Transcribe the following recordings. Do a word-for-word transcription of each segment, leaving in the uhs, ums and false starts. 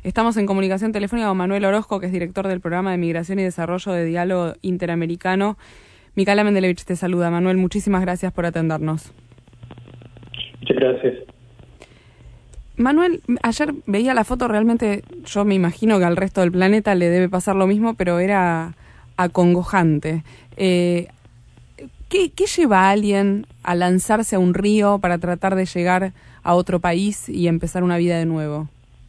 Estamos en comunicación telefónica con Manuel Orozco, que es director del Programa de Migración y Desarrollo de Diálogo Interamericano. Micaela Mendelevich te saluda. Manuel, muchísimas gracias por atendernos. Muchas gracias. Manuel, ayer veía la foto, realmente yo me imagino que al resto del planeta le debe pasar lo mismo, pero era acongojante. Eh, ¿qué, ¿Qué lleva a alguien a lanzarse a un río para tratar de llegar a otro país y empezar una vida de nuevo?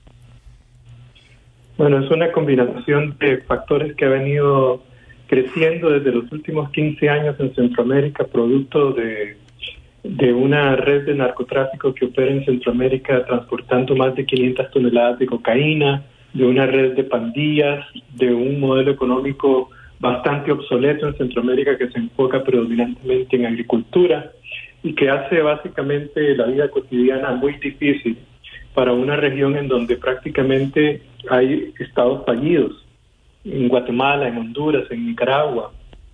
Bueno, es una combinación de factores que ha venido creciendo desde los últimos quince años en Centroamérica, producto de, de una red de narcotráfico que opera en Centroamérica transportando más de quinientas toneladas de cocaína, de una red de pandillas, de un modelo económico bastante obsoleto en Centroamérica que se enfoca predominantemente en agricultura y que hace básicamente la vida cotidiana muy difícil para una región en donde prácticamente hay estados fallidos. En Guatemala, en Honduras, en Nicaragua,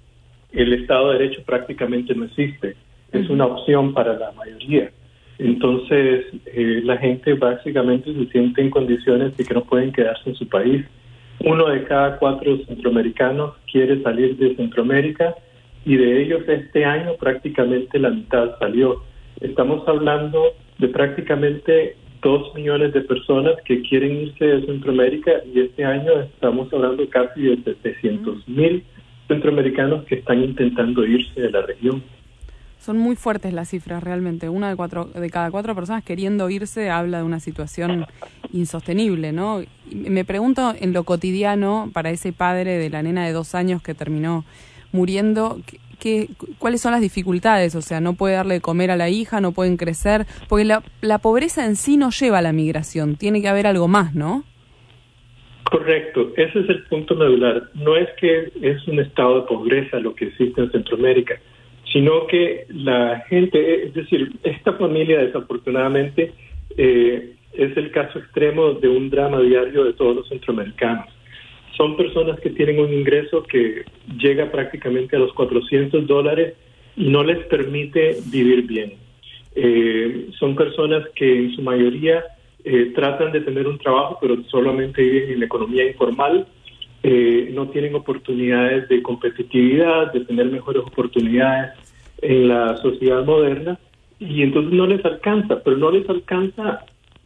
el Estado de Derecho prácticamente no existe. Es una opción para la mayoría. Entonces, eh, la gente básicamente se siente en condiciones de que no pueden quedarse en su país. Uno de cada cuatro centroamericanos quiere salir de Centroamérica y de ellos este año prácticamente la mitad salió. Estamos hablando de prácticamente dos millones de personas que quieren irse de Centroamérica y este año estamos hablando casi de setecientos mil centroamericanos que están intentando irse de la región. Son muy fuertes las cifras realmente. Una de cuatro de cada cuatro personas queriendo irse habla de una situación insostenible, ¿no? Y me pregunto en lo cotidiano para ese padre de la nena de dos años que terminó muriendo, ¿qué, ¿cuáles son las dificultades? O sea, no puede darle de comer a la hija, no pueden crecer, porque la, la pobreza en sí no lleva a la migración, tiene que haber algo más, ¿no? Correcto, ese es el punto medular. No es que es un estado de pobreza lo que existe en Centroamérica, sino que la gente, es decir, esta familia desafortunadamente eh, es el caso extremo de un drama diario de todos los centroamericanos. Son personas que tienen un ingreso que llega prácticamente a los cuatrocientos dólares y no les permite vivir bien. Eh, son personas que en su mayoría eh, tratan de tener un trabajo, pero solamente viven en la economía informal. Eh, no tienen oportunidades de competitividad, de tener mejores oportunidades en la sociedad moderna, y entonces no les alcanza, pero no les alcanza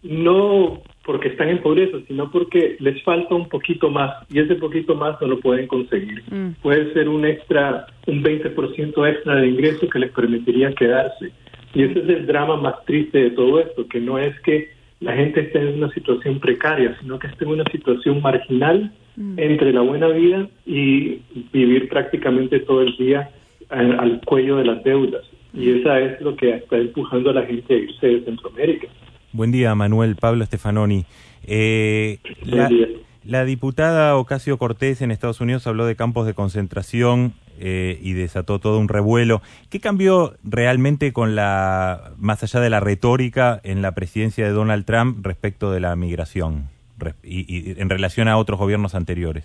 no porque están en pobreza, sino porque les falta un poquito más, y ese poquito más no lo pueden conseguir. Mm. Puede ser un extra, un veinte por ciento extra de ingreso que les permitiría quedarse. Y ese es el drama más triste de todo esto, que no es que la gente esté en una situación precaria, sino que esté en una situación marginal mm. entre la buena vida y vivir prácticamente todo el día al, al cuello de las deudas. Y esa es lo que está empujando a la gente a irse de Centroamérica. Buen día, Manuel. Pablo Stefanoni. Eh, la, la diputada Ocasio-Cortez en Estados Unidos habló de campos de concentración eh, y desató todo un revuelo. ¿Qué cambió realmente con la, más allá de la retórica, en la presidencia de Donald Trump respecto de la migración y, y en relación a otros gobiernos anteriores?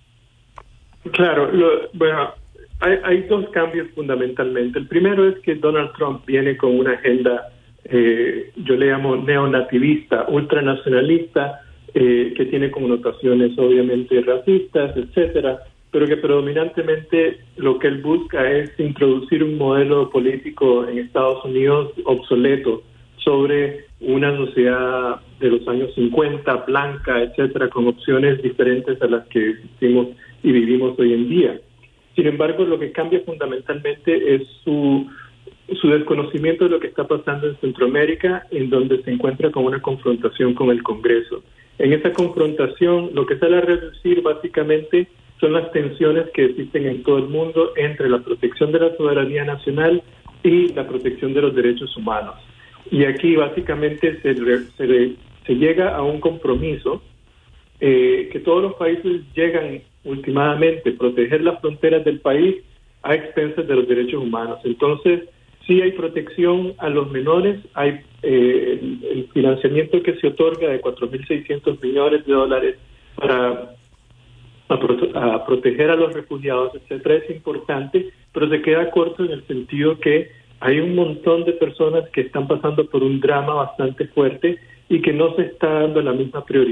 Claro, lo, bueno, hay, hay dos cambios fundamentalmente. El primero es que Donald Trump viene con una agenda Eh, yo le llamo neonativista, ultranacionalista, eh, que tiene connotaciones obviamente racistas, etcétera, pero que predominantemente lo que él busca es introducir un modelo político en Estados Unidos obsoleto sobre una sociedad de los años cincuenta, blanca, etcétera, con opciones diferentes a las que existimos y vivimos hoy en día. Sin embargo, lo que cambia fundamentalmente es su su desconocimiento de lo que está pasando en Centroamérica, en donde se encuentra con una confrontación con el Congreso. En esa confrontación, lo que sale a reducir básicamente son las tensiones que existen en todo el mundo entre la protección de la soberanía nacional y la protección de los derechos humanos. Y aquí básicamente se, se, se llega a un compromiso eh, que todos los países llegan últimamente, proteger las fronteras del país a expensas de los derechos humanos. Entonces, sí hay protección a los menores, hay eh, el, el financiamiento que se otorga de cuatro mil seiscientos millones de dólares para a, prote- a proteger a los refugiados, etcétera, es importante, pero se queda corto en el sentido que hay un montón de personas que están pasando por un drama bastante fuerte y que no se está dando la misma prioridad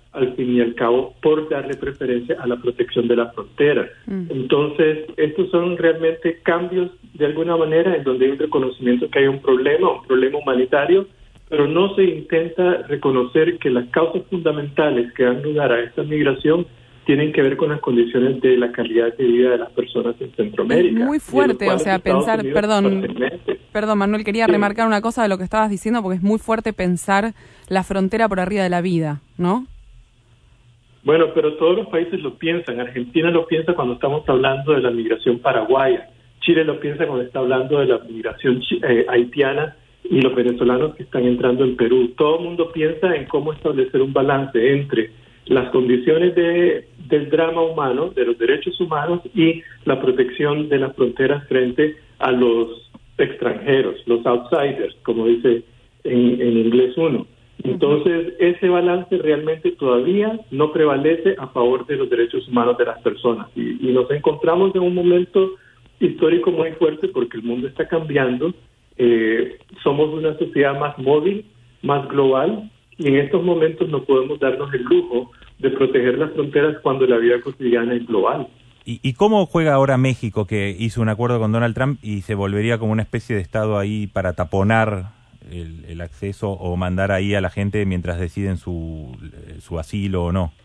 al fin y al cabo, por darle preferencia a la protección de la frontera. Mm. Entonces, estos son realmente cambios, de alguna manera, en donde hay un reconocimiento que hay un problema, un problema humanitario, pero no se intenta reconocer que las causas fundamentales que dan lugar a esta migración tienen que ver con las condiciones de la calidad de vida de las personas en Centroamérica. Es muy fuerte, o sea, pensar, perdón, perdón, Manuel, quería sí. remarcar una cosa de lo que estabas diciendo, porque es muy fuerte pensar la frontera por arriba de la vida, ¿no? Bueno, pero todos los países lo piensan. Argentina lo piensa cuando estamos hablando de la migración paraguaya. Chile lo piensa cuando está hablando de la migración eh, haitiana y los venezolanos que están entrando en Perú. Todo el mundo piensa en cómo establecer un balance entre las condiciones de, del drama humano, de los derechos humanos y la protección de las fronteras frente a los extranjeros, los outsiders, como dice en, en inglés uno. Entonces, ese balance realmente todavía no prevalece a favor de los derechos humanos de las personas. Y, y nos encontramos en un momento histórico muy fuerte porque el mundo está cambiando. Eh, somos una sociedad más móvil, más global, y en estos momentos no podemos darnos el lujo de proteger las fronteras cuando la vida cotidiana es global. ¿Y, y cómo juega ahora México, que hizo un acuerdo con Donald Trump y se volvería como una especie de estado ahí para taponar El, el acceso o mandar ahí a la gente mientras deciden su, su asilo o no?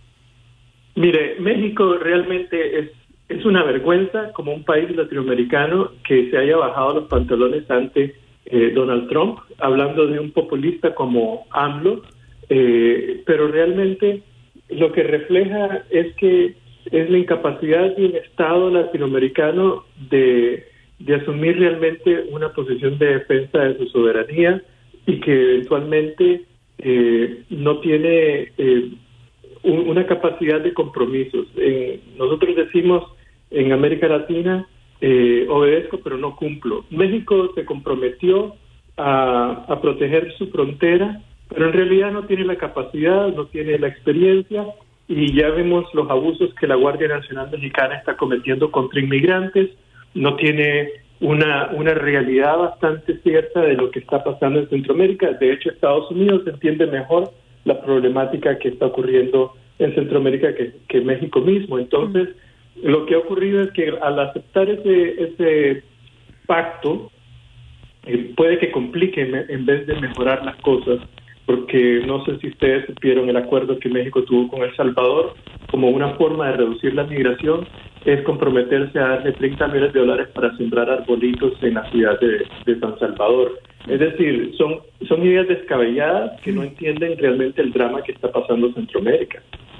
Mire, México realmente es, es una vergüenza como un país latinoamericano que se haya bajado los pantalones ante eh, Donald Trump, hablando de un populista como AMLO, eh, pero realmente lo que refleja es que es la incapacidad de un Estado latinoamericano de de asumir realmente una posición de defensa de su soberanía y que eventualmente eh, no tiene eh, un, una capacidad de compromisos. Eh, nosotros decimos en América Latina, eh, obedezco pero no cumplo. México se comprometió a, a proteger su frontera, pero en realidad no tiene la capacidad, no tiene la experiencia, y ya vemos los abusos que la Guardia Nacional Mexicana está cometiendo contra inmigrantes. No tiene una, una realidad bastante cierta de lo que está pasando en Centroamérica. De hecho, Estados Unidos entiende mejor la problemática que está ocurriendo en Centroamérica que, que México mismo. Entonces, lo que ha ocurrido es que al aceptar ese, ese pacto, eh, puede que complique en, en vez de mejorar las cosas, porque no sé si ustedes supieron el acuerdo que México tuvo con El Salvador como una forma de reducir la migración, es comprometerse a darle treinta millones de dólares para sembrar arbolitos en la ciudad de, de San Salvador. Es decir, son, son ideas descabelladas que no entienden realmente el drama que está pasando en Centroamérica.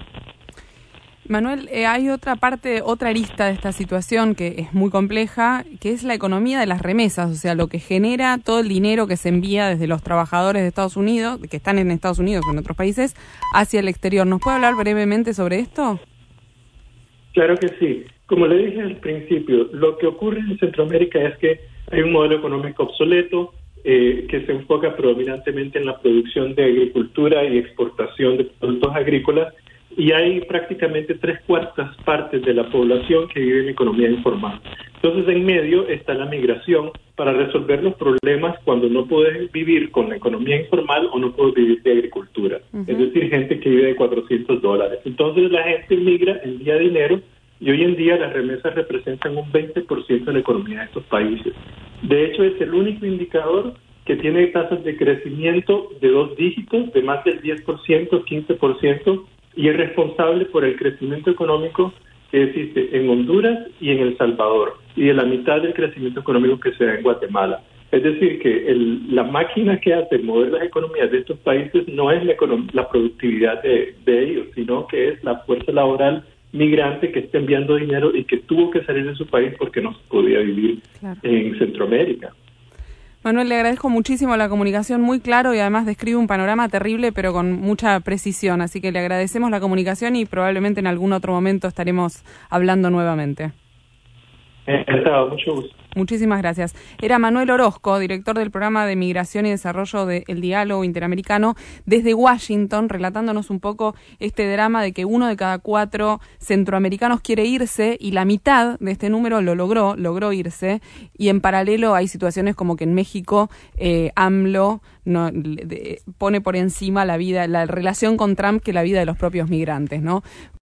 Manuel, eh, hay otra parte, otra arista de esta situación que es muy compleja, que es la economía de las remesas, o sea, lo que genera todo el dinero que se envía desde los trabajadores de Estados Unidos, que están en Estados Unidos o en otros países, hacia el exterior. ¿Nos puede hablar brevemente sobre esto? Claro que sí. Como le dije al principio, lo que ocurre en Centroamérica es que hay un modelo económico obsoleto eh, que se enfoca predominantemente en la producción de agricultura y exportación de productos agrícolas, y hay prácticamente tres cuartas partes de la población que vive en economía informal. Entonces, en medio está la migración para resolver los problemas cuando no puedes vivir con la economía informal o no puedes vivir de agricultura. Uh-huh. Es decir, gente que vive de cuatrocientos dólares. Entonces, la gente migra, envía dinero, y hoy en día las remesas representan un veinte por ciento de la economía de estos países. De hecho, es el único indicador que tiene tasas de crecimiento de dos dígitos, de más del diez por ciento, quince por ciento, y es responsable por el crecimiento económico que existe en Honduras y en El Salvador, y de la mitad del crecimiento económico que se da en Guatemala. Es decir, que el, la máquina que hace mover las economías de estos países no es la, la productividad de, de ellos, sino que es la fuerza laboral migrante que está enviando dinero y que tuvo que salir de su país porque no se podía vivir claro. en Centroamérica. Manuel, le agradezco muchísimo la comunicación, muy claro, y además describe un panorama terrible, pero con mucha precisión. Así que le agradecemos la comunicación y probablemente en algún otro momento estaremos hablando nuevamente. Encantado, mucho gusto. Muchísimas gracias. Era Manuel Orozco, director del programa de Migración y Desarrollo del Diálogo Interamericano, desde Washington, relatándonos un poco este drama de que uno de cada cuatro centroamericanos quiere irse y la mitad de este número lo logró, logró irse, y en paralelo hay situaciones como que en México eh, AMLO no, de, pone por encima la vida, la relación con Trump que la vida de los propios migrantes, ¿no?